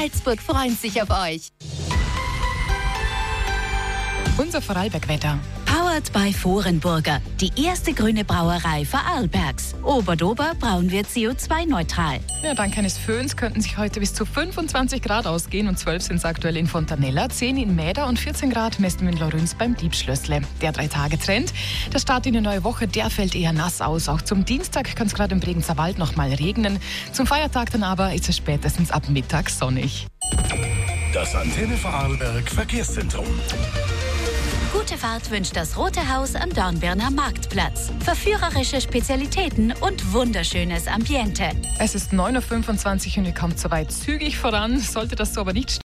Salzburg freuen sich auf euch. Unser Vorarlberg-Wetter. Powered by Vorenburger, die erste grüne Brauerei Vorarlbergs. Oberdober brauen wir CO2-neutral. Ja, dank eines Föhns könnten sich heute bis zu 25 Grad ausgehen und 12 sind es aktuell in Fontanella, 10 in Mäder und 14 Grad messen wir in Laurens beim Diebschlössle. Der 3-Tage-Trend. Der Start in eine neue Woche, der fällt eher nass aus. Auch zum Dienstag kann es gerade im Bregenzer Wald noch mal regnen. Zum Feiertag dann aber ist es spätestens ab Mittag sonnig. Das Antenne Vorarlberg Verkehrszentrum. Gute Fahrt wünscht das Rote Haus am Dornbirner Marktplatz. Verführerische Spezialitäten und wunderschönes Ambiente. Es ist 9.25 Uhr und ihr kommt soweit zügig voran. Sollte das so aber nicht